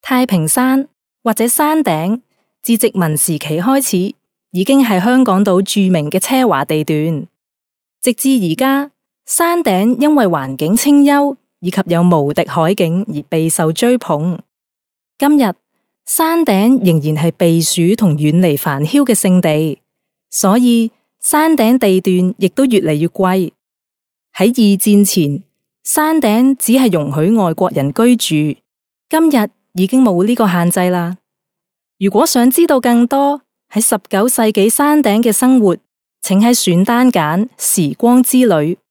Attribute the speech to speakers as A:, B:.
A: 太平山或者山頂，自殖民時期開始，已經係香港島著名嘅奢華地段。直至而家，山頂因為環境清幽以及有無敵海景而備受追捧。今日，山頂仍然係避暑同遠離煩囂嘅勝地，所以山頂地段亦都越嚟越貴。喺二戰前，山頂只係容許外國人居住，今日已經冇呢個限制啦。如果想知道更多喺19世紀山頂嘅生活，請喺選單揀時光之旅。